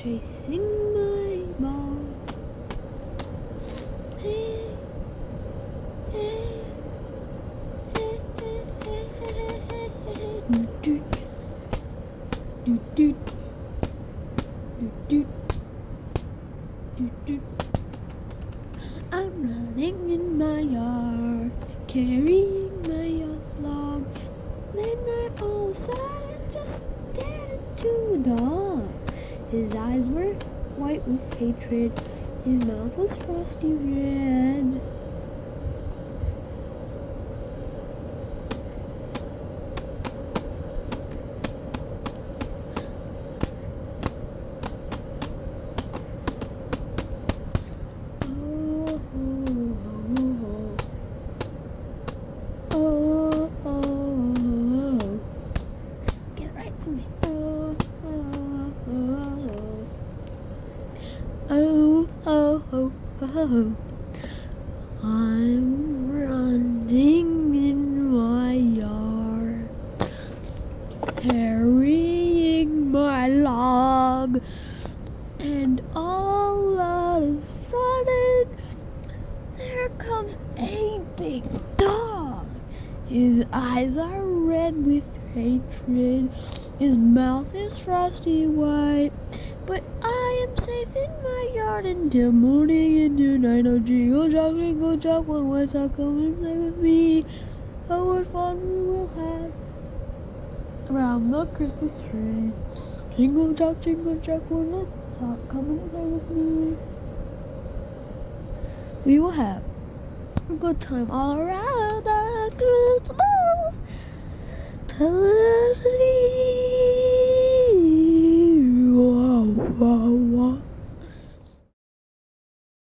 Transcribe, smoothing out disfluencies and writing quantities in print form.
chasing my ball. Hey, hey, hey, hey, hey, hey, hey, hey. Do, do, do, do, do, do. I'm running in my yard, carrying my log. Then I all of a sudden just stared into a dog. His eyes were white with hatred, his mouth was frosty red. Get right to me. I'm running in my yard, carrying my log, and all of a sudden, there comes a big dog. His eyes are red with hatred, his mouth is frosty white. But I am safe in my yard until morning, until night. Oh, jingle jock, one west I'll come and play with me. Oh, what fun we will have around the Christmas tree. Jingle jock, one west I'll come and play with me. We will have a good time all around the Christmas tree. Wow, wow, wow.